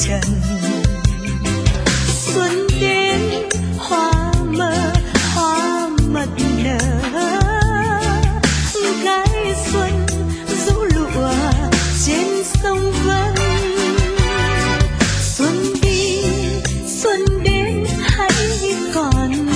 trần. Xuân đến hoa mơ hoa mật nở, gái xuân rũ lụa trên sông Vân. Xuân đi xuân đến hãy còn